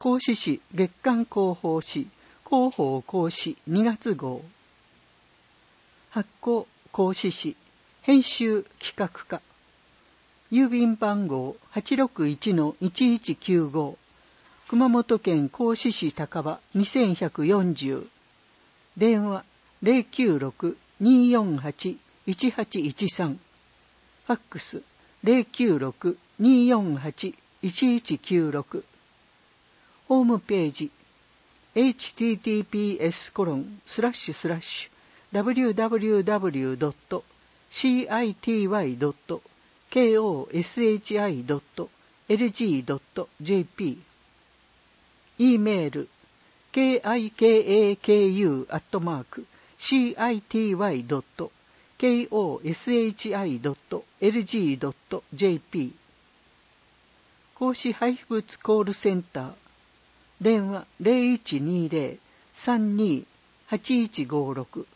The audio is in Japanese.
講師誌月刊広報誌広報講師2月号。発行講師誌編集企画課。郵便番号 861-1195 熊本県合志市高場2140。電話 096-248-1813。ファックス 096-248-1196。ホームページ https://www.city.koshi.lg.jp。 E メール kikaku@city.koshi.lg.jp。 講師配布物コールセンター。電話 0120-32-8156